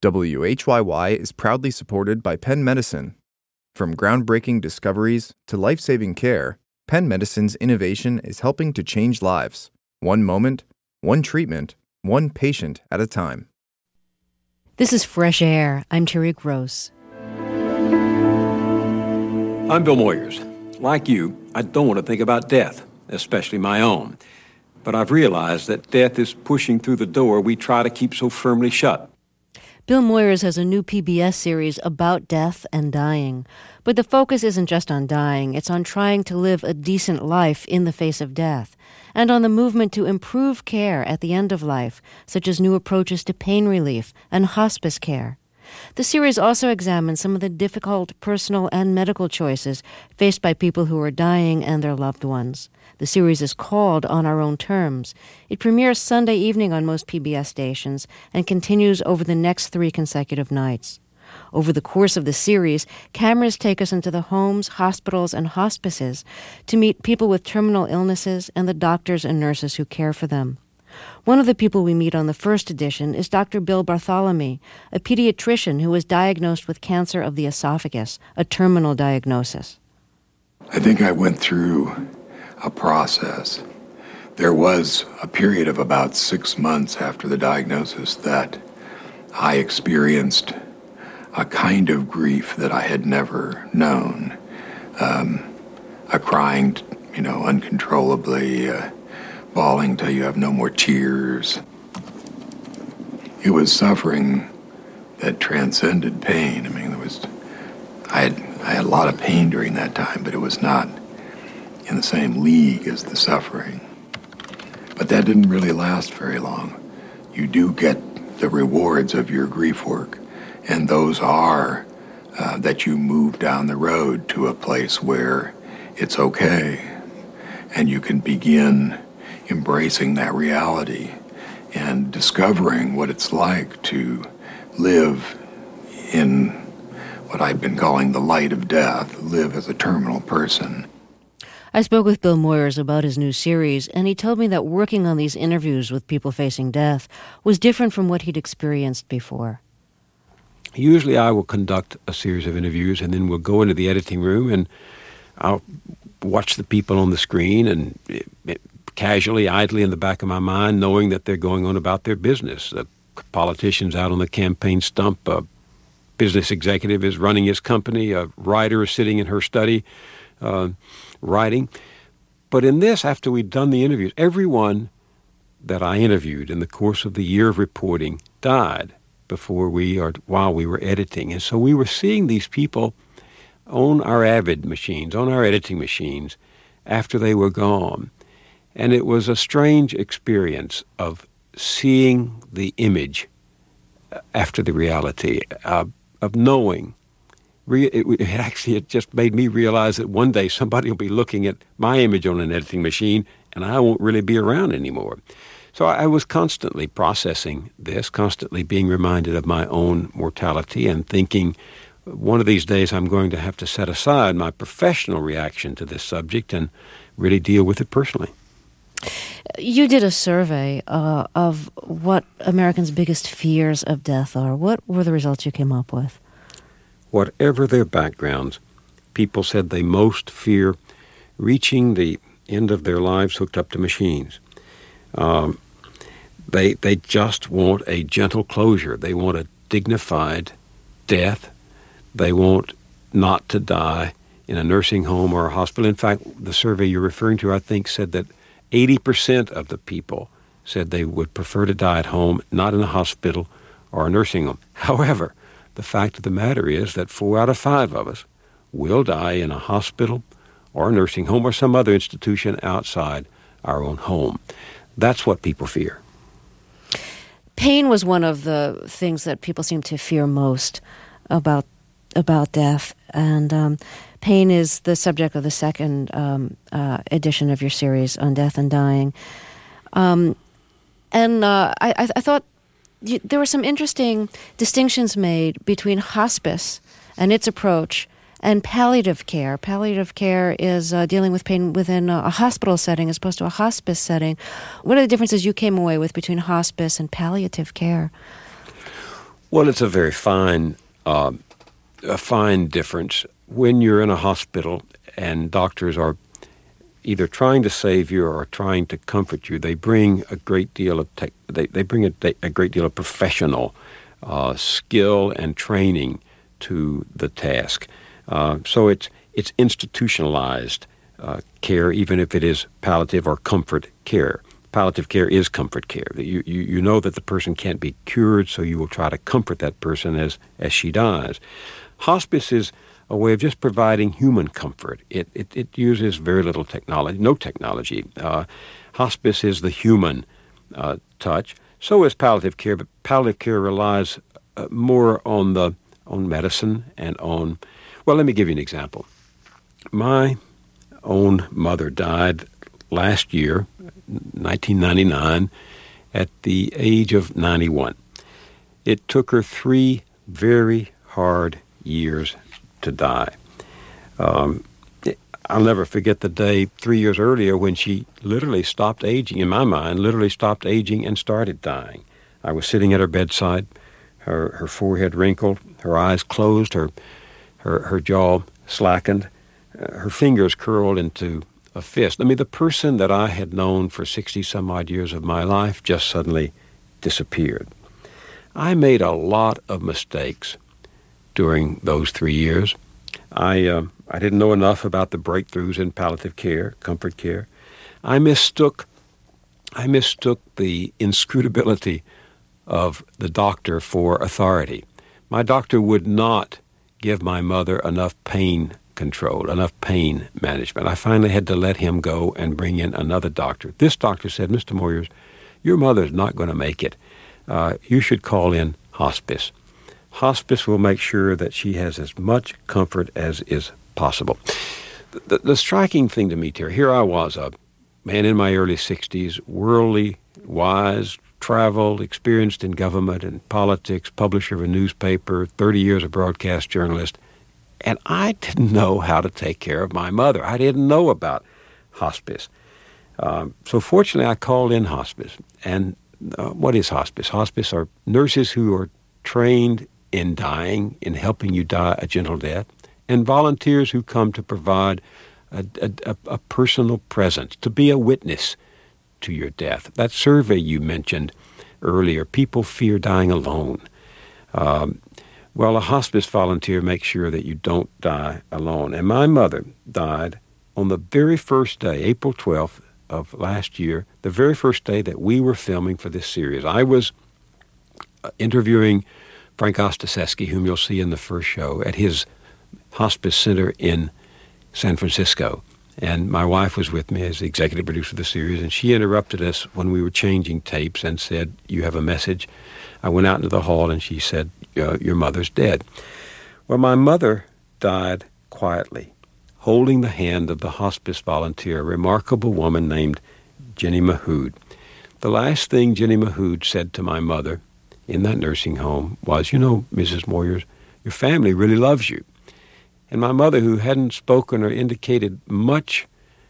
WHYY is proudly supported by Penn Medicine. From groundbreaking discoveries to life-saving care, Penn Medicine's innovation is helping to change lives, one moment, one treatment, one patient at a time. This is Fresh Air. I'm Terry Gross. I'm Bill Moyers. Like you, I don't want to think about death, especially my own. But I've realized that death is pushing through the door we try to keep so firmly shut. Bill Moyers has a new PBS series about death and dying. But the focus isn't just on dying. It's on trying to live a decent life in the face of death, and on the movement to improve care at the end of life, such as new approaches to pain relief and hospice care. The series also examines some of the difficult personal and medical choices faced by people who are dying and their loved ones. The series is called On Our Own Terms. It premieres Sunday evening on most PBS stations and continues over the next 3 consecutive nights. Over the course of the series, cameras take us into the homes, hospitals, and hospices to meet people with terminal illnesses and the doctors and nurses who care for them. One of the people we meet on the first edition is Dr. Bill Bartholomew, a pediatrician who was diagnosed with cancer of the esophagus, a terminal diagnosis. I think I went through a process. There was a period of about 6 months after the diagnosis that I experienced a kind of grief that I had never known. A crying, uncontrollably, bawling till you have no more tears. It was suffering that transcended pain. I had a lot of pain during that time, but it was not in the same league as the suffering. But that didn't really last very long. You do get the rewards of your grief work, and those are that you move down the road to a place where it's okay, and you can begin embracing that reality and discovering what it's like to live in what I've been calling the light of death, live as a terminal person. I spoke with Bill Moyers about his new series, and he told me that working on these interviews with people facing death was different from what he'd experienced before. Usually I will conduct a series of interviews, and then we'll go into the editing room, and I'll watch the people on the screen and casually, idly in the back of my mind, knowing that they're going on about their business. The politician's out on the campaign stump, a business executive is running his company, a writer is sitting in her study writing. But in this, after we'd done the interviews, everyone that I interviewed in the course of the year of reporting died while we were editing. And so we were seeing these people on our Avid machines, on our editing machines, after they were gone. And it was a strange experience of seeing the image after the reality, of knowing. It just made me realize that one day somebody will be looking at my image on an editing machine and I won't really be around anymore. So I was constantly processing this, constantly being reminded of my own mortality and thinking, one of these days I'm going to have to set aside my professional reaction to this subject and really deal with it personally. You did a survey of what Americans' biggest fears of death are. What were the results you came up with? Whatever their backgrounds, people said they most fear reaching the end of their lives hooked up to machines. They just want a gentle closure. They want a dignified death. They want not to die in a nursing home or a hospital. In fact, the survey you're referring to, I think, said that 80% of the people said they would prefer to die at home, not in a hospital or a nursing home. However, the fact of the matter is that 4 out of 5 of us will die in a hospital or a nursing home or some other institution outside our own home. That's what people fear. Pain was one of the things that people seem to fear most about death, and pain is the subject of the second edition of your series on death and dying. I thought there were some interesting distinctions made between hospice and its approach and palliative care. Palliative care is dealing with pain within a hospital setting as opposed to a hospice setting. What are the differences you came away with between hospice and palliative care? Well, it's a very fine difference. When you're in a hospital and doctors are either trying to save you or trying to comfort you, they bring a great deal of they bring a great deal of professional skill and training to the task. So it's institutionalized care, even if it is palliative or comfort care. Palliative care is comfort care. You know that the person can't be cured, so you will try to comfort that person as she dies. Hospice is a way of just providing human comfort. It uses very little technology, no technology. Hospice is the human touch. So is palliative care, but palliative care relies more on medicine and on. Well, let me give you an example. My own mother died last year, 1999, at the age of 91. It took her 3 very hard years to die. I'll never forget the day 3 years earlier when she literally stopped aging, in my mind, literally stopped aging and started dying. I was sitting at her bedside, her forehead wrinkled, her eyes closed, her jaw slackened, her fingers curled into a fist. I mean, the person that I had known for 60-some-odd years of my life just suddenly disappeared. I made a lot of mistakes during those 3 years. I didn't know enough about the breakthroughs in palliative care, comfort care. I mistook the inscrutability of the doctor for authority. My doctor would not give my mother enough pain control, enough pain management. I finally had to let him go and bring in another doctor. This doctor said, "Mr. Moyers, your mother's not going to make it. You should call in hospice. Hospice will make sure that she has as much comfort as is possible." The striking thing to me, Terry, here I was, a man in my early 60s, worldly, wise, traveled, experienced in government and politics, publisher of a newspaper, 30 years a broadcast journalist, and I didn't know how to take care of my mother. I didn't know about hospice. So fortunately, I called in hospice. And what is hospice? Hospice are nurses who are trained in dying, in helping you die a gentle death, and volunteers who come to provide a personal presence, to be a witness to your death. That survey you mentioned earlier, people fear dying alone. Well, a hospice volunteer makes sure that you don't die alone. And my mother died on the very first day, April 12th of last year, the very first day that we were filming for this series. I was interviewing Frank Ostaseski, whom you'll see in the first show, at his hospice center in San Francisco. And my wife was with me as the executive producer of the series, and she interrupted us when we were changing tapes and said, "You have a message." I went out into the hall, and she said, "Your mother's dead." Well, my mother died quietly, holding the hand of the hospice volunteer, a remarkable woman named Jenny Mahood. The last thing Jenny Mahood said to my mother in that nursing home was, "You know, Mrs. Moyers, your family really loves you." And my mother, who hadn't spoken or indicated much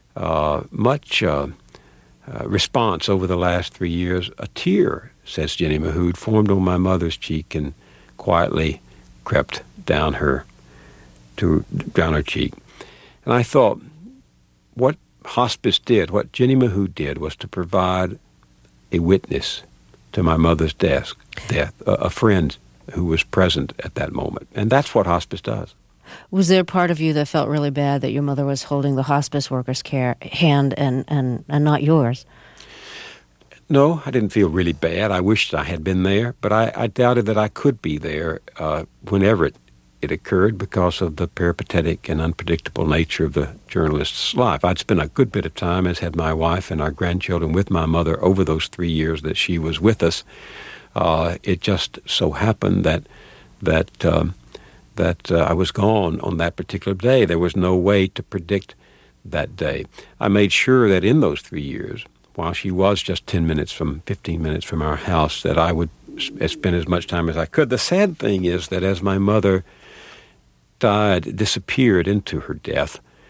response over the last 3 years, a tear, says Jenny Mahood, formed on my mother's cheek and quietly crept down her cheek. And I thought, what hospice did, what Jenny Mahood did, was to provide a witness to my mother's death, a friend who was present at that moment. And that's what hospice does. Was there a part of you that felt really bad that your mother was holding the hospice workers' hand and not yours? No, I didn't feel really bad. I wished I had been there, but I doubted that I could be there whenever it occurred because of the peripatetic and unpredictable nature of the journalist's life. I'd spent a good bit of time, as had my wife and our grandchildren, with my mother over those 3 years that she was with us. It just so happened that I was gone on that particular day. There was no way to predict that day. I made sure that in those 3 years, while she was just 15 minutes from our house, that I would spend as much time as I could. The sad thing is that as my mother disappeared into her death,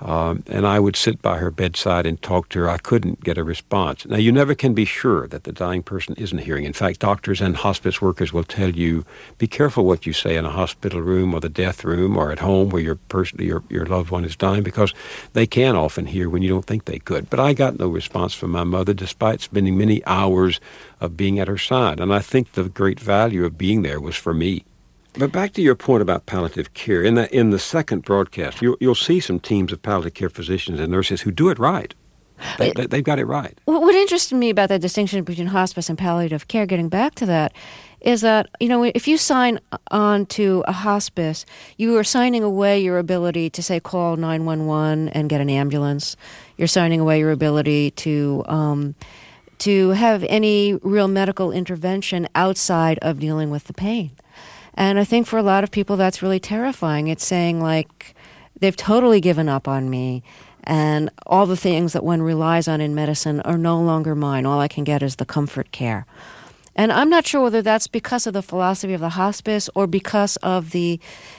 And I would sit by her bedside and talk to her. I couldn't get a response. Now, you never can be sure that the dying person isn't hearing. In fact, doctors and hospice workers will tell you, be careful what you say in a hospital room or the death room or at home where your loved one is dying, because they can often hear when you don't think they could. But I got no response from my mother, despite spending many hours of being at her side. And I think the great value of being there was for me. But back to your point about palliative care, in the second broadcast, you'll see some teams of palliative care physicians and nurses who do it right. They've got it right. What interested me about that distinction between hospice and palliative care, getting back to that, is that, if you sign on to a hospice, you are signing away your ability to, say, call 911 and get an ambulance. You're signing away your ability to have any real medical intervention outside of dealing with the pain. And I think for a lot of people that's really terrifying. It's saying, like, they've totally given up on me, and all the things that one relies on in medicine are no longer mine. All I can get is the comfort care. And I'm not sure whether that's because of the philosophy of the hospice or because of the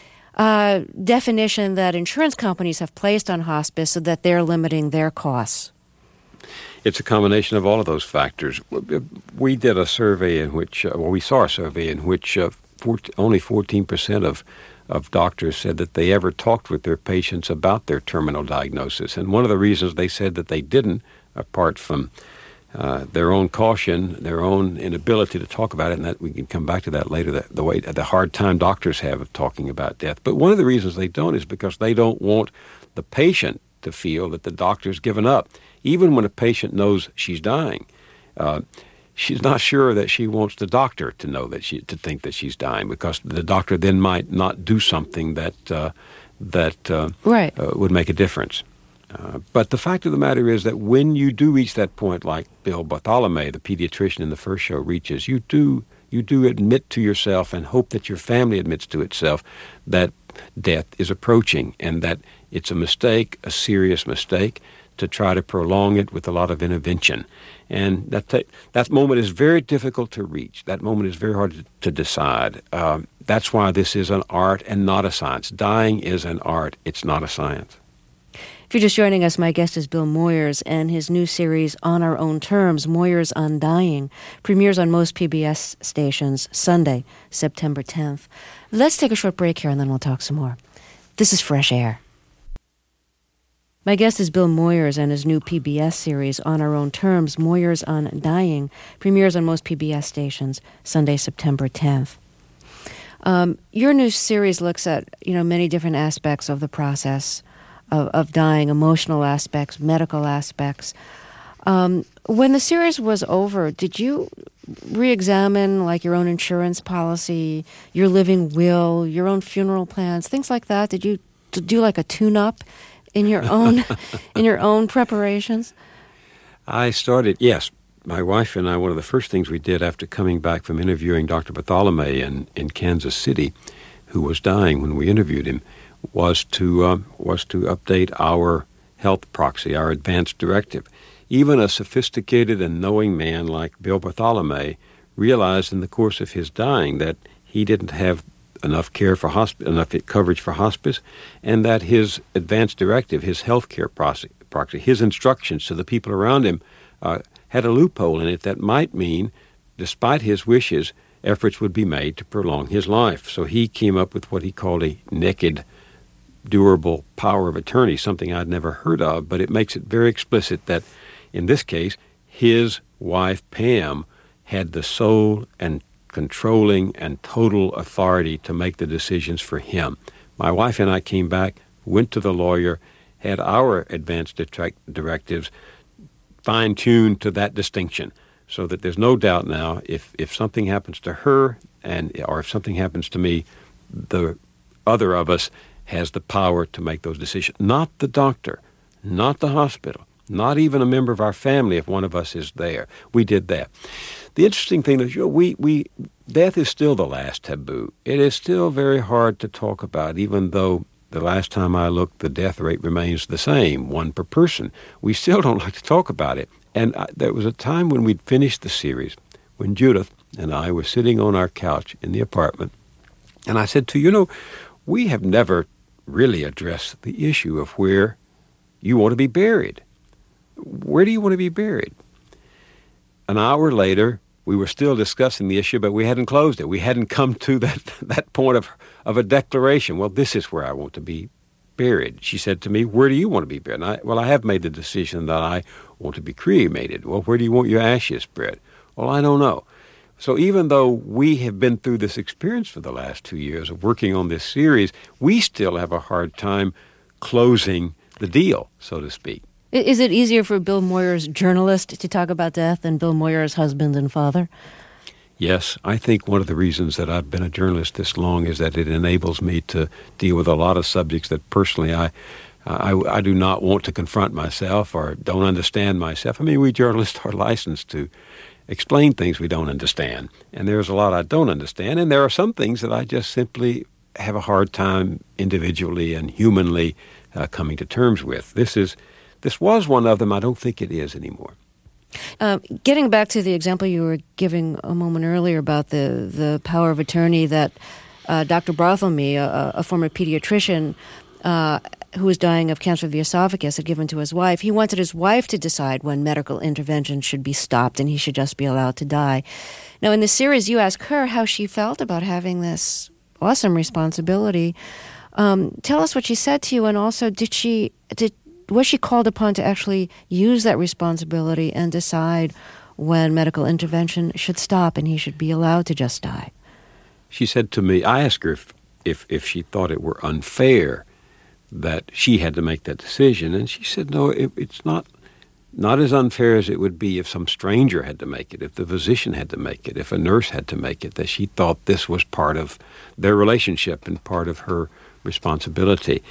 definition that insurance companies have placed on hospice so that they're limiting their costs. It's a combination of all of those factors. We did a survey in which, we saw a survey in which only 14% of doctors said that they ever talked with their patients about their terminal diagnosis. And one of the reasons they said that they didn't, apart from their own caution, their own inability to talk about it, and that we can come back to that later, the hard time doctors have of talking about death. But one of the reasons they don't is because they don't want the patient to feel that the doctor's given up. Even when a patient knows she's dying, she's not sure that she wants the doctor to know to think that she's dying, because the doctor then might not do something that would make a difference. But the fact of the matter is that when you do reach that point, like Bill Bartholomew, the pediatrician in the first show, reaches, you do admit to yourself and hope that your family admits to itself that death is approaching and that it's a mistake, a serious mistake, to try to prolong it with a lot of intervention. And that moment is very difficult to reach. That moment is very hard to decide. That's why this is an art and not a science. Dying is an art. It's not a science. If you're just joining us, my guest is Bill Moyers, and his new series, On Our Own Terms, Moyers on Dying, premieres on most PBS stations Sunday, September 10th. Let's take a short break here, and then we'll talk some more. This is Fresh Air. My guest is Bill Moyers, and his new PBS series, On Our Own Terms, Moyers on Dying, premieres on most PBS stations Sunday, September 10th. Your new series looks at, many different aspects of the process of dying, emotional aspects, medical aspects. When the series was over, did you re-examine, like, your own insurance policy, your living will, your own funeral plans, things like that? Did you do, like, a tune-up in your own preparations? I started, yes. My wife and I, one of the first things we did after coming back from interviewing Dr. Bartholomew in Kansas City, who was dying when we interviewed him, was to update our health proxy, our advance directive. Even a sophisticated and knowing man like Bill Bartholomew realized in the course of his dying that he didn't have enough care for enough coverage for hospice, and that his advance directive, his health care proxy, his instructions to the people around him had a loophole in it that might mean, despite his wishes, efforts would be made to prolong his life. So he came up with what he called a naked, durable power of attorney, something I'd never heard of, but it makes it very explicit that, in this case, his wife, Pam, had the sole and controlling and total authority to make the decisions for him. My wife and I came back, went to the lawyer, had our advance directives fine-tuned to that distinction, so that there's no doubt now if something happens to her or if something happens to me, the other of us has the power to make those decisions. Not the doctor, not the hospital, not even a member of our family if one of us is there. We did that. The interesting thing is, death is still the last taboo. It is still very hard to talk about, even though the last time I looked, the death rate remains the same, 1 per person. We still don't like to talk about it. And there was a time when we'd finished the series, when Judith and I were sitting on our couch in the apartment, and I said to her, we have never really addressed the issue of where you want to be buried. Where do you want to be buried? An hour later, we were still discussing the issue, but we hadn't closed it. We hadn't come to that point of a declaration. Well, this is where I want to be buried. She said to me, where do you want to be buried? And I have made the decision that I want to be cremated. Well, where do you want your ashes spread? Well, I don't know. So even though we have been through this experience for the last 2 years of working on this series, we still have a hard time closing the deal, so to speak. Is it easier for Bill Moyer's journalist to talk about death than Bill Moyer's husband and father? Yes, I think one of the reasons that I've been a journalist this long is that it enables me to deal with a lot of subjects that personally I do not want to confront myself or don't understand myself. I mean, we journalists are licensed to explain things we don't understand, and there's a lot I don't understand, and there are some things that I just simply have a hard time individually and humanly coming to terms with. This was one of them. I don't think it is anymore. Getting back to the example you were giving a moment earlier about the power of attorney that Dr. Barthelme, a former pediatrician who was dying of cancer of the esophagus, had given to his wife, he wanted his wife to decide when medical intervention should be stopped and he should just be allowed to die. Now, in the series, you ask her how she felt about having this awesome responsibility. Tell us what she said to you, and also was she called upon to actually use that responsibility and decide when medical intervention should stop and he should be allowed to just die? She said to me, I asked her if she thought it were unfair that she had to make that decision, and she said, no, it's not as unfair as it would be if some stranger had to make it, if the physician had to make it, if a nurse had to make it, that she thought this was part of their relationship and part of her responsibility.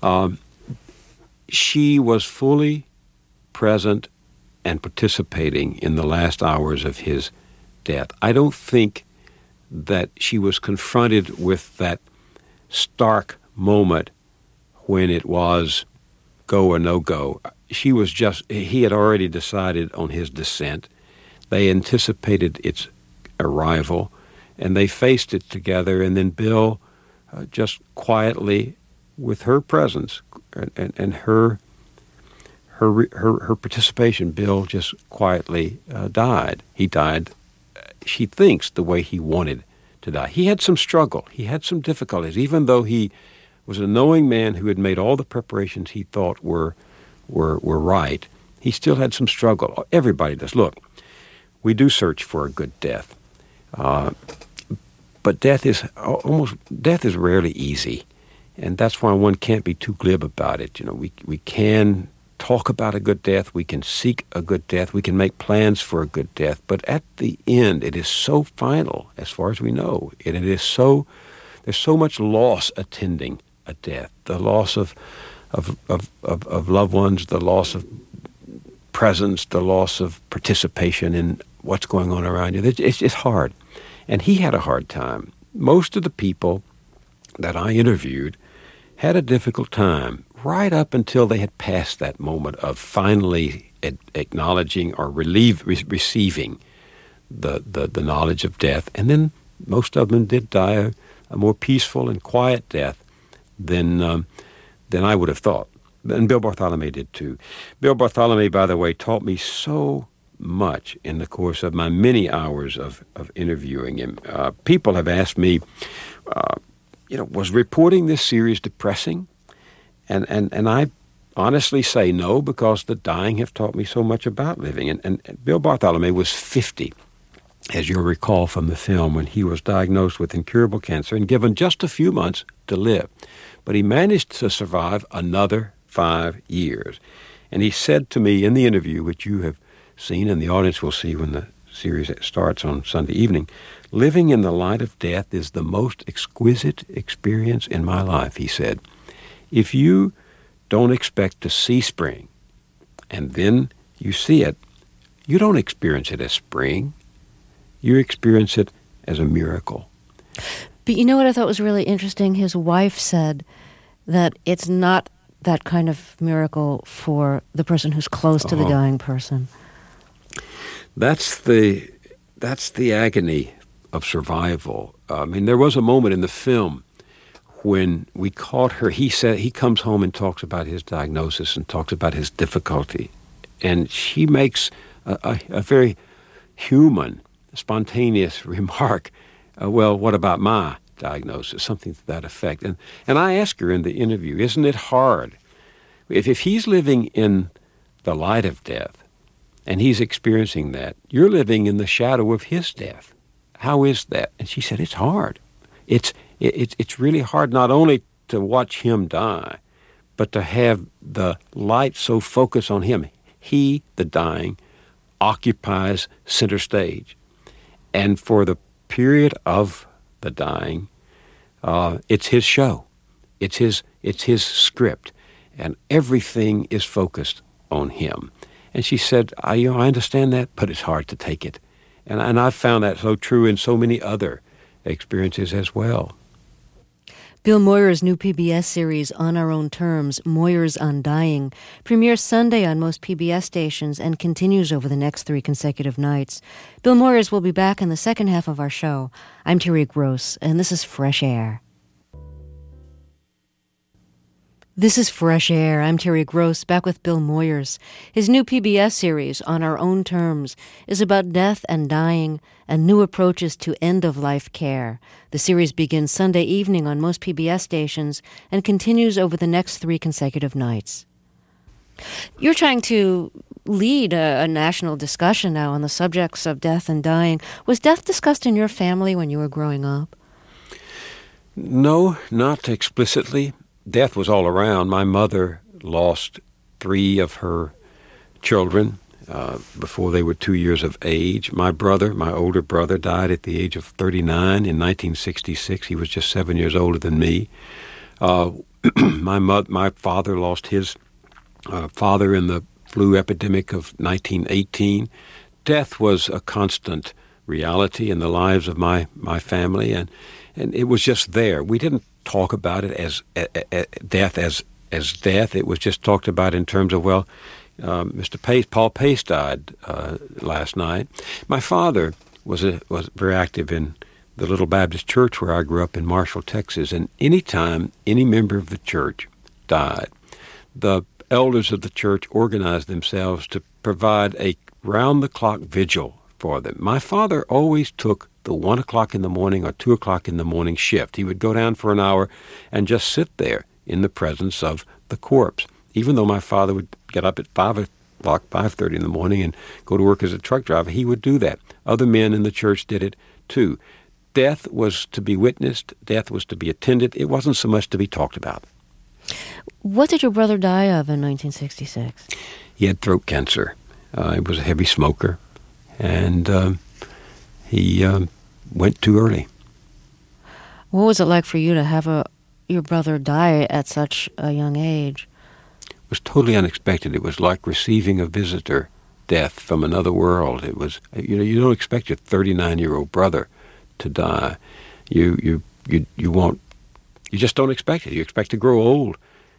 She was fully present and participating in the last hours of his death. I don't think that she was confronted with that stark moment when it was go or no go. He had already decided on his descent. They anticipated its arrival, and they faced it together, and then Bill just quietly, with her presence and her participation, Bill just quietly died. He died, she thinks, the way he wanted to die. He had some struggle. He had some difficulties, even though he was a knowing man who had made all the preparations he thought were right. He still had some struggle. Everybody does. Look, we do search for a good death, but death is rarely easy. And that's why one can't be too glib about it. You know, we can talk about a good death, we can seek a good death, we can make plans for a good death, but at the end, it is so final, as far as we know, and there's so much loss attending a death, the loss of loved ones, the loss of presence, the loss of participation in what's going on around you. It's hard, and he had a hard time. Most of the people that I interviewed had a difficult time right up until they had passed that moment of finally acknowledging or receiving the knowledge of death. And then most of them did die a more peaceful and quiet death than I would have thought. And Bill Barthelme did too. Bill Barthelme, by the way, taught me so much in the course of my many hours of interviewing him. People have asked me, was reporting this series depressing? And I honestly say no, because the dying have taught me so much about living. And Bill Barthelme was 50, as you'll recall from the film, when he was diagnosed with incurable cancer and given just a few months to live. But he managed to survive another 5 years. And he said to me in the interview, which you have seen and the audience will see when the series starts on Sunday evening, living in the light of death is the most exquisite experience in my life, he said. If you don't expect to see spring and then you see it, you don't experience it as spring. You experience it as a miracle. But you know what I thought was really interesting? His wife said that it's not that kind of miracle for the person who's close to the dying person. That's the agony of survival. I mean, there was a moment in the film when we called her, he said he comes home and talks about his diagnosis and talks about his difficulty. And she makes a very human, spontaneous remark, well, what about my diagnosis? Something to that effect. And I asked her in the interview, isn't it hard? If he's living in the light of death and he's experiencing that, you're living in the shadow of his death. How is that? And she said, it's hard. It's really hard not only to watch him die, but to have the light so focused on him. He, the dying, occupies center stage. And for the period of the dying, it's his show. It's his script. And everything is focused on him. And she said, I understand that, but it's hard to take it. And I've found that so true in so many other experiences as well. Bill Moyer's new PBS series, On Our Own Terms, Moyers on Dying, premieres Sunday on most PBS stations and continues over the next 3 consecutive nights. Bill Moyers will be back in the second half of our show. I'm Terry Gross, and this is Fresh Air. This is Fresh Air. I'm Terry Gross, back with Bill Moyers. His new PBS series, On Our Own Terms, is about death and dying and new approaches to end-of-life care. The series begins Sunday evening on most PBS stations and continues over the next 3 consecutive nights. You're trying to lead a national discussion now on the subjects of death and dying. Was death discussed in your family when you were growing up? No, not explicitly. Death was all around. My mother lost 3 of her children before they were 2 years of age. My older brother, died at the age of 39 in 1966. He was just 7 years older than me. My father lost his father in the flu epidemic of 1918. Death was a constant reality in the lives of my family, and it was just there. We didn't talk about it as death as death. It was just talked about in terms of, well, Mr. Pace, Paul Pace died last night. My father was very active in the Little Baptist Church where I grew up in Marshall, Texas, and any time any member of the church died, the elders of the church organized themselves to provide a round-the-clock vigil for them. My father always took the 1 o'clock in the morning or 2 o'clock in the morning shift. He would go down for an hour and just sit there in the presence of the corpse. Even though my father would get up at 5 o'clock, 5:30 in the morning and go to work as a truck driver, he would do that. Other men in the church did it too. Death was to be witnessed. Death was to be attended. It wasn't so much to be talked about. What did your brother die of in 1966? He had throat cancer. He was a heavy smoker, and he went too early. What was it like for you to have your brother die at such a young age? It was totally unexpected. It was like receiving a visitor death from another world. It was, you don't expect your 39-year-old brother to die. You just don't expect it. You expect to grow old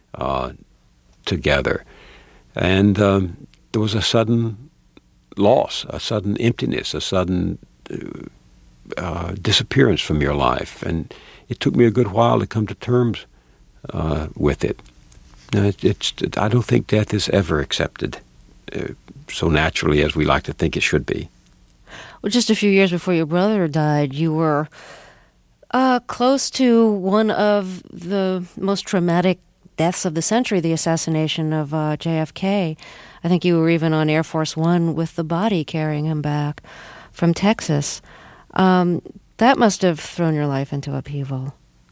together. And there was a sudden loss, a sudden emptiness, a sudden disappearance from your life. And it took me a good while to come to terms with it. I don't think death is ever accepted so naturally as we like to think it should be. Well, just a few years before your brother died, you were close to one of the most traumatic deaths of the century, the assassination of JFK. I think you were even on Air Force One with the body carrying him back from Texas. That must have thrown your life into upheaval.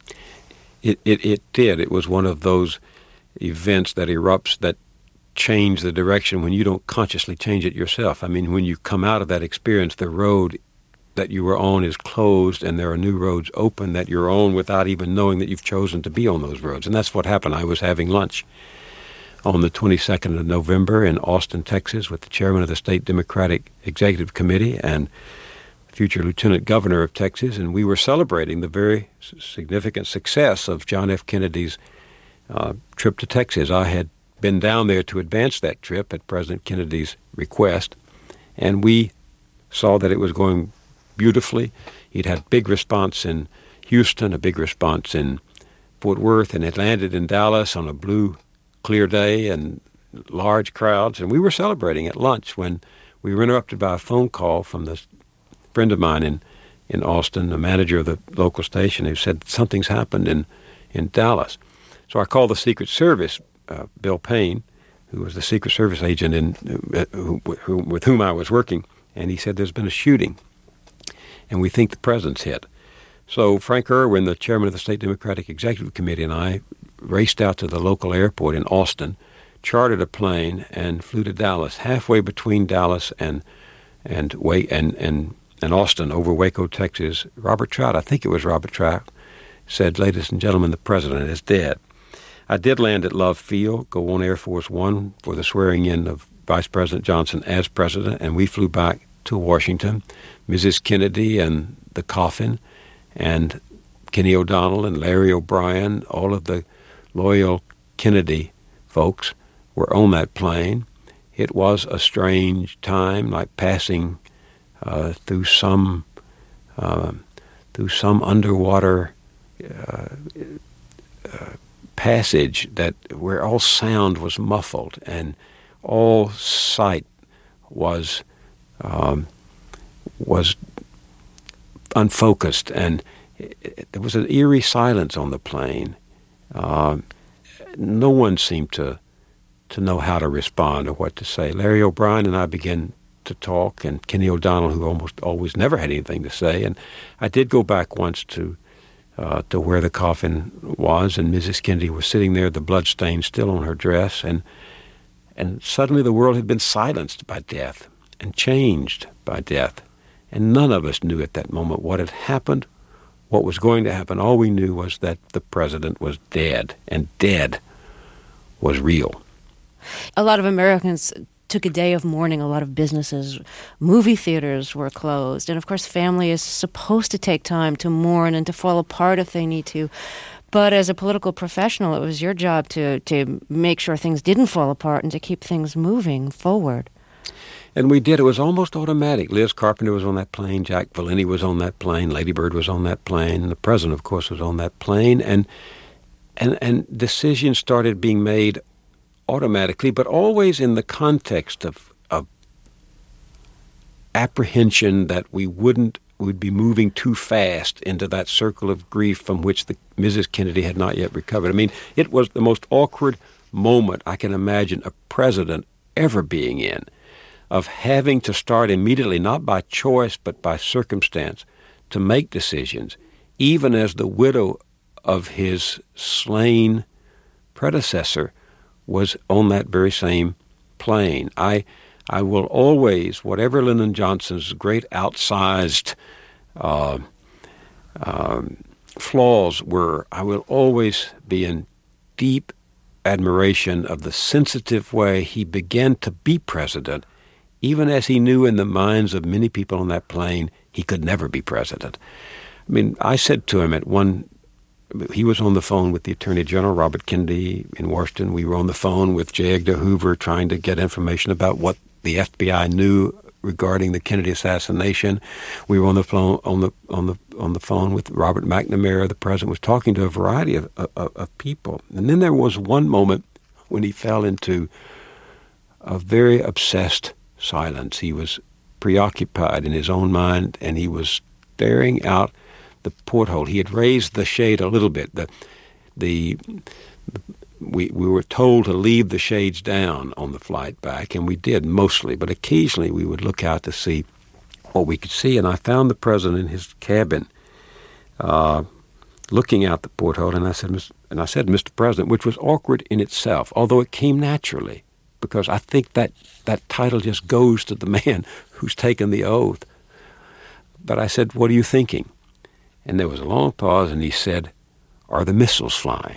It did. It was one of those events that erupts that change the direction when you don't consciously change it yourself. I mean, when you come out of that experience, the road that you were on is closed and there are new roads open that you're on without even knowing that you've chosen to be on those roads. And that's what happened. I was having lunch on the 22nd of November in Austin, Texas, with the chairman of the State Democratic Executive Committee and future Lieutenant Governor of Texas, and we were celebrating the very significant success of John F. Kennedy's trip to Texas. I had been down there to advance that trip at President Kennedy's request, and we saw that it was going beautifully. He'd had big response in Houston, a big response in Fort Worth, and it landed in Dallas on a blue, clear day and large crowds. And we were celebrating at lunch when we were interrupted by a phone call from this friend of mine in Austin, the manager of the local station, who said something's happened in Dallas. So I called the Secret Service, Bill Payne, who was the Secret Service agent with whom I was working, and he said there's been a shooting, and we think the president's hit. So Frank Erwin, the chairman of the State Democratic Executive Committee, and I raced out to the local airport in Austin, chartered a plane, and flew to Dallas. Halfway between Dallas and Austin, over Waco, Texas, Robert Trout, I think it was Robert Trout, said, "Ladies and gentlemen, the president is dead." I did land at Love Field, go on Air Force One for the swearing-in of Vice President Johnson as president, and we flew back to Washington. Mrs. Kennedy and the coffin, and Kenny O'Donnell and Larry O'Brien, all of the loyal Kennedy folks were on that plane. It was a strange time, like passing through some underwater passage where all sound was muffled and all sight was unfocused, and there was an eerie silence on the plane. No one seemed to know how to respond or what to say. Larry O'Brien and I began to talk, and Kenny O'Donnell, who almost always never had anything to say. And I did go back once to where the coffin was, and Mrs. Kennedy was sitting there, the blood stain still on her dress, and suddenly the world had been silenced by death and changed by death. And none of us knew at that moment what had happened, what was going to happen. All we knew was that the president was dead, and dead was real. A lot of Americans took a day of mourning. A lot of businesses, movie theaters were closed. And of course, family is supposed to take time to mourn and to fall apart if they need to. But as a political professional, it was your job to make sure things didn't fall apart and to keep things moving forward. And we did. It was almost automatic. Liz Carpenter was on that plane. Jack Valenti was on that plane. Lady Bird was on that plane. The president, of course, was on that plane. And decisions started being made automatically, but always in the context of apprehension that we'd be moving too fast into that circle of grief from which Mrs. Kennedy had not yet recovered. I mean, it was the most awkward moment I can imagine a president ever being in, of having to start immediately, not by choice but by circumstance, to make decisions, even as the widow of his slain predecessor was on that very same plane. I will always, whatever Lyndon Johnson's great outsized flaws were, I will always be in deep admiration of the sensitive way he began to be president, even as he knew in the minds of many people on that plane he could never be president. I mean, I said to him he was on the phone with the Attorney General, Robert Kennedy, in Washington. We were on the phone with J. Edgar Hoover trying to get information about what the FBI knew regarding the Kennedy assassination. We were on the phone with Robert McNamara. The president was talking to a variety of people. And then there was one moment when he fell into a very obsessed silence. He was preoccupied in his own mind, and he was staring out the porthole. He had raised the shade a little bit. We were told to leave the shades down on the flight back, and we did mostly, but occasionally we would look out to see what we could see. And I found the president in his cabin looking out the porthole, and I said, Mr. President, which was awkward in itself, although it came naturally, because I think that title just goes to the man who's taken the oath. But I said, what are you thinking? And there was a long pause, and he said, are the missiles flying?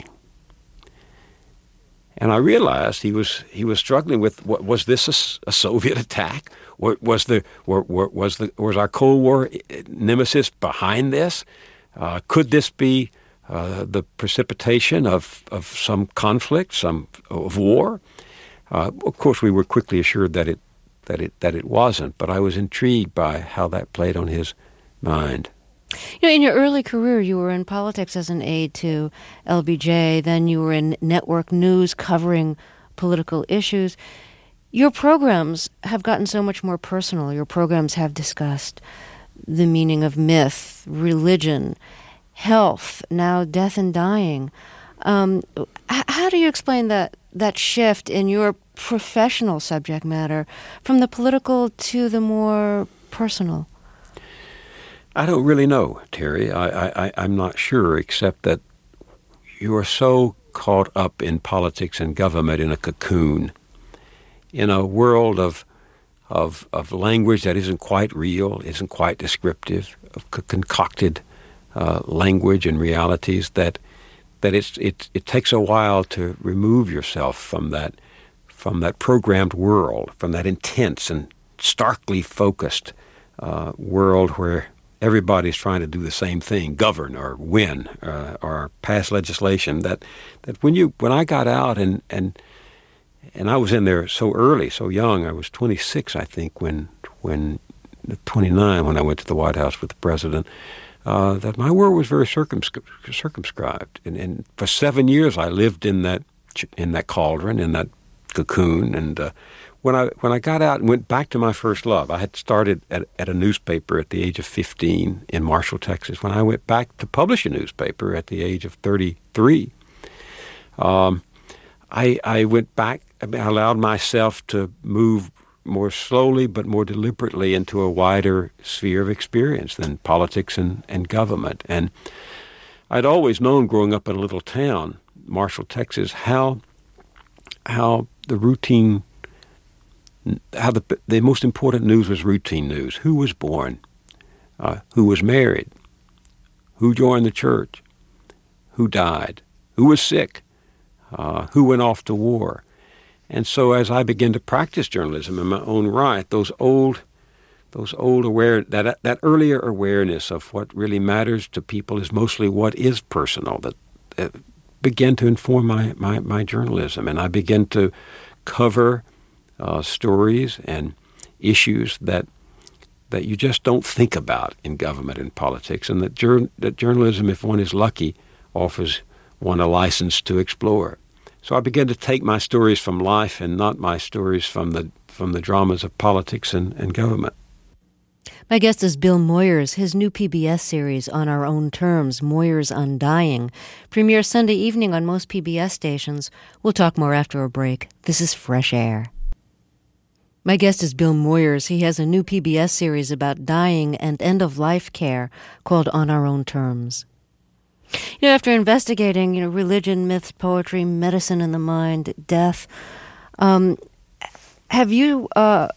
And I realized he was struggling with, was this a Soviet attack? Was our Cold War nemesis behind this? Could this be the precipitation of some conflict, of war? Of course, we were quickly assured that it wasn't. But I was intrigued by how that played on his mind. In your early career, you were in politics as an aide to LBJ. Then you were in network news covering political issues. Your programs have gotten so much more personal. Your programs have discussed the meaning of myth, religion, health, now death and dying. How do you explain that shift in your professional subject matter from the political to the more personal? I don't really know, Terry. I'm not sure, except that you are so caught up in politics and government in a cocoon, in a world of language that isn't quite real, isn't quite descriptive, of concocted language and realities that it takes a while to remove yourself from that programmed world, from that intense and starkly focused world where everybody's trying to do the same thing, govern or win or pass legislation. That when I got out and I was in there so early, so young, I was 26, I think, when 29 when I went to the White House with the president. That my world was very circumscribed, and for 7 years I lived in that cauldron, in that cocoon. And when I got out and went back to my first love, I had started at a newspaper at the age of 15 in Marshall, Texas. When I went back to publish a newspaper at the age of 33, I went back. I allowed myself to move more slowly but more deliberately into a wider sphere of experience than politics and government. And I'd always known growing up in a little town, Marshall, Texas, how the routine, how the most important news was routine news. Who was born? Who was married? Who joined the church? Who died? Who was sick? Who went off to war? And so as I began to practice journalism in my own right, that earlier awareness of what really matters to people is mostly what is personal, that began to inform my journalism. And I began to cover stories and issues that you just don't think about in government and politics, and that journalism, if one is lucky, offers one a license to explore. So I began to take my stories from life and not my stories from the dramas of politics and government. My guest is Bill Moyers. His new PBS series, On Our Own Terms, Moyers Undying, premieres Sunday evening on most PBS stations. We'll talk more after a break. This is Fresh Air. My guest is Bill Moyers. He has a new PBS series about dying and end-of-life care called On Our Own Terms. After investigating, religion, myths, poetry, medicine and the mind, death, have you,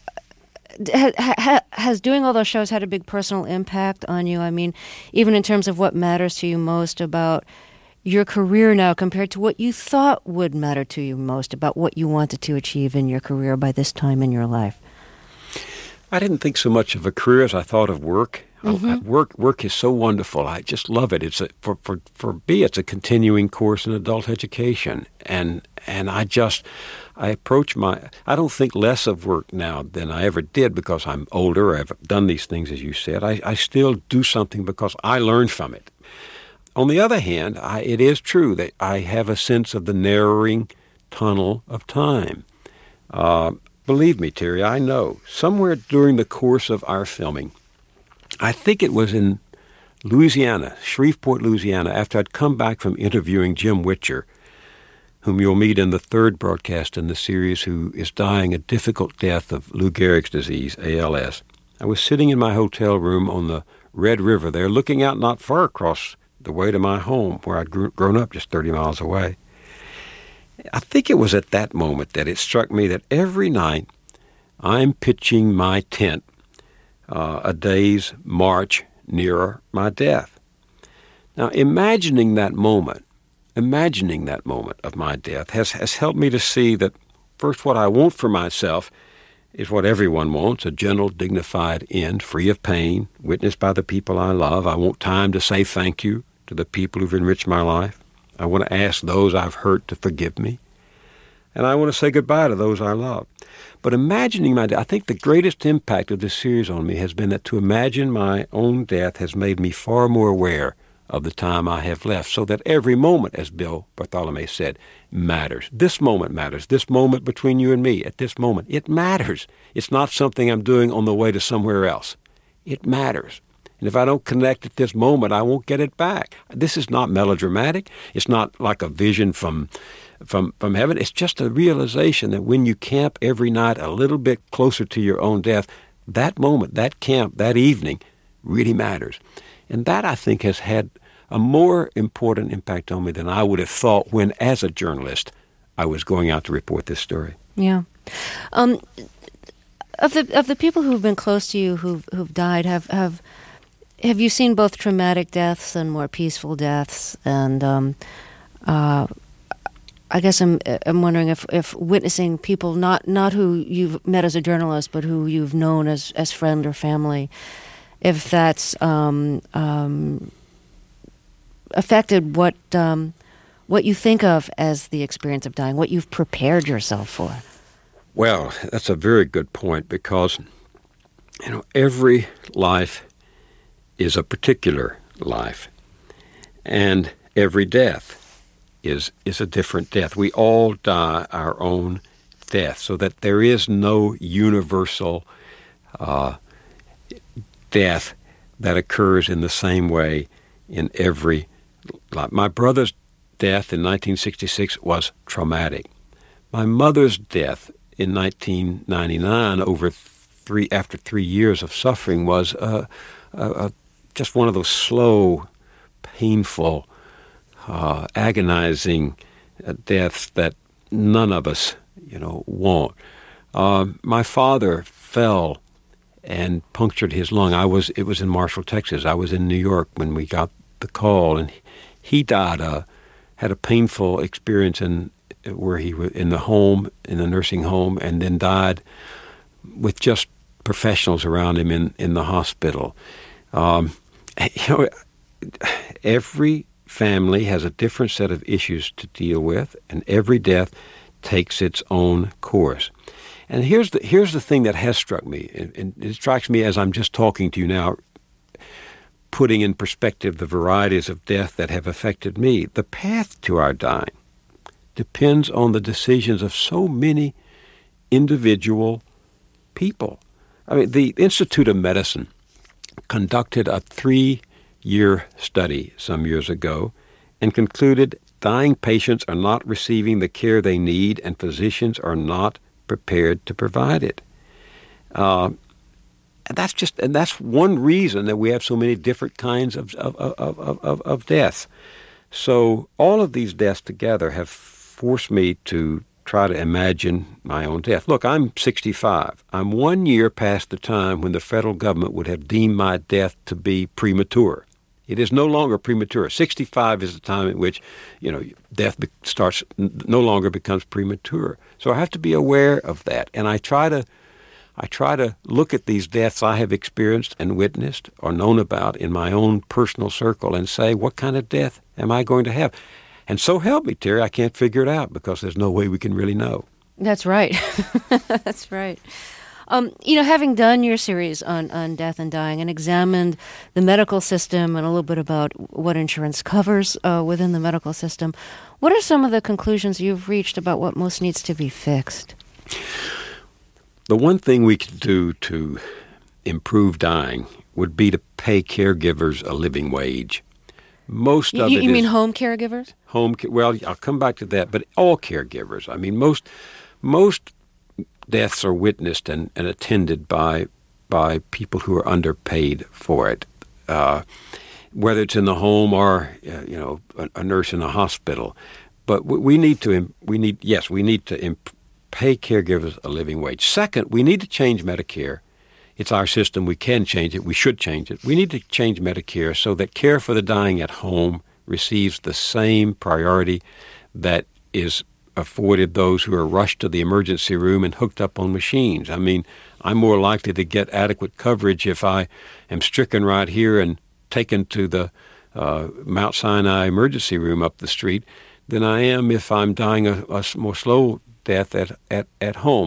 has doing all those shows had a big personal impact on you? I mean, even in terms of what matters to you most about your career now compared to what you thought would matter to you most about what you wanted to achieve in your career by this time in your life? I didn't think so much of a career as I thought of work. Mm-hmm. Work is so wonderful. I just love it. It's for me, it's a continuing course in adult education, and I approach I don't think less of work now than I ever did because I'm older. I've done these things, as you said. I still do something because I learned from it. On the other hand, it is true that I have a sense of the narrowing tunnel of time. Believe me, Terry, I know. Somewhere during the course of our filming, I think it was in Louisiana, Shreveport, Louisiana, after I'd come back from interviewing Jim Witcher, whom you'll meet in the third broadcast in the series, who is dying a difficult death of Lou Gehrig's disease, ALS. I was sitting in my hotel room on the Red River there, looking out not far across the way to my home, where I'd grown up just 30 miles away. I think it was at that moment that it struck me that every night I'm pitching my tent a day's march nearer my death. Now, imagining that moment of my death has helped me to see that, first, what I want for myself is what everyone wants, a gentle, dignified end, free of pain, witnessed by the people I love. I want time to say thank you to the people who've enriched my life. I want to ask those I've hurt to forgive me. And I want to say goodbye to those I love. But imagining my death, I think the greatest impact of this series on me has been that to imagine my own death has made me far more aware of the time I have left, so that every moment, as Bill Bartholomew said, matters. This moment matters. This moment between you and me, at this moment, it matters. It's not something I'm doing on the way to somewhere else. It matters. And if I don't connect at this moment, I won't get it back. This is not melodramatic. It's not like a vision from heaven. It's just a realization that when you camp every night a little bit closer to your own death, that moment, that camp, that evening really matters. And that, I think, has had a more important impact on me than I would have thought when, as a journalist, I was going out to report this story. Yeah. Of the people who've been close to you who've died, have you seen both traumatic deaths and more peaceful deaths? And I guess I'm wondering if witnessing people not who you've met as a journalist, but who you've known as friend or family, if that's affected what you think of as the experience of dying, what you've prepared yourself for. Well, that's a very good point, because every life is a particular life, and every death is a different death. We all die our own death, so that there is no universal death that occurs in the same way in every life. My brother's death in 1966 was traumatic. My mother's death in 1999, after 3 years of suffering, was just one of those slow, painful, agonizing deaths that none of us, want. My father fell and punctured his lung. It was in Marshall, Texas. I was in New York when we got the call, and he died. Had a painful experience where he was in the nursing home, and then died with just professionals around him in the hospital. Every family has a different set of issues to deal with, and every death takes its own course. And here's the thing that has struck me, and it strikes me as I'm just talking to you now, putting in perspective the varieties of death that have affected me. The path to our dying depends on the decisions of so many individual people. I mean, the Institute of Medicine conducted a 3-year study some years ago and concluded dying patients are not receiving the care they need, and physicians are not prepared to provide it. And that's one reason that we have so many different kinds of deaths. So all of these deaths together have forced me to try to imagine my own death. Look, I'm 65. I'm 1 year past the time when the federal government would have deemed my death to be premature. It is no longer premature. 65 is the time at which, death no longer becomes premature. So I have to be aware of that, and I try to look at these deaths I have experienced and witnessed or known about in my own personal circle and say, what kind of death am I going to have? And so help me, Terry, I can't figure it out, because there's no way we can really know. That's right. That's right. Having done your series on death and dying and examined the medical system and a little bit about what insurance covers within the medical system, what are some of the conclusions you've reached about what most needs to be fixed? The one thing we could do to improve dying would be to pay caregivers a living wage. Most of it You mean home caregivers? Well, I'll come back to that, but all caregivers. I mean, most deaths are witnessed and attended by people who are underpaid for it, whether it's in the home or a nurse in a hospital. But we need to pay caregivers a living wage. Second, we need to change Medicare. It's our system. We can change it. We should change it. We need to change Medicare so that care for the dying at home receives the same priority that is afforded those who are rushed to the emergency room and hooked up on machines. I mean, I'm more likely to get adequate coverage if I am stricken right here and taken to the Mount Sinai emergency room up the street than I am if I'm dying a more slow death at home.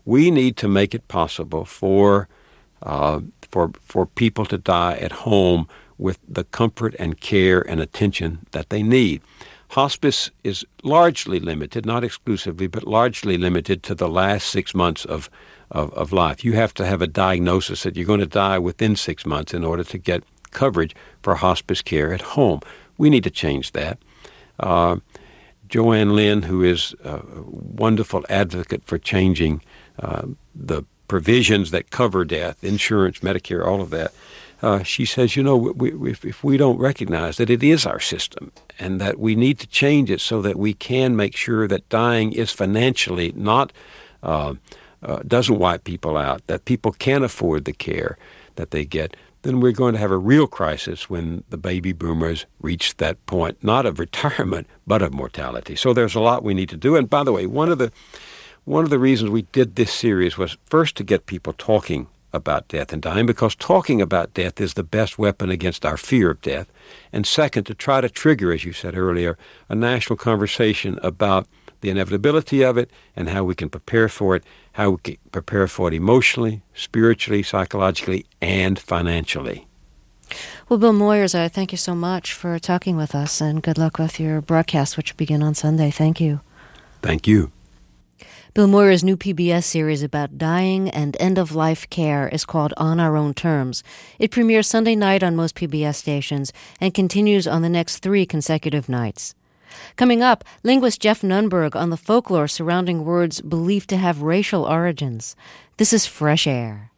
We need to make it possible for people to die at home with the comfort and care and attention that they need. Hospice is largely limited, not exclusively, but largely limited to the last 6 months of life. You have to have a diagnosis that you're going to die within 6 months in order to get coverage for hospice care at home. We need to change that. Joanne Lynn, who is a wonderful advocate for changing the provisions that cover death, insurance, Medicare, all of that, she says, if we don't recognize that it is our system and that we need to change it so that we can make sure that dying is financially not doesn't wipe people out, that people can afford the care that they get, then we're going to have a real crisis when the baby boomers reach that point, not of retirement, but of mortality. So there's a lot we need to do. And by the way, one of the reasons we did this series was first to get people talking about death and dying, because talking about death is the best weapon against our fear of death. And second, to try to trigger, as you said earlier, a national conversation about the inevitability of it and how we can prepare for it, how we can prepare for it emotionally, spiritually, psychologically, and financially. Well, Bill Moyers, I thank you so much for talking with us, and good luck with your broadcast, which will begin on Sunday. Thank you. Thank you. Bill Moyers' new PBS series about dying and end-of-life care is called On Our Own Terms. It premieres Sunday night on most PBS stations and continues on the next 3 consecutive nights. Coming up, linguist Jeff Nunberg on the folklore surrounding words believed to have racial origins. This is Fresh Air.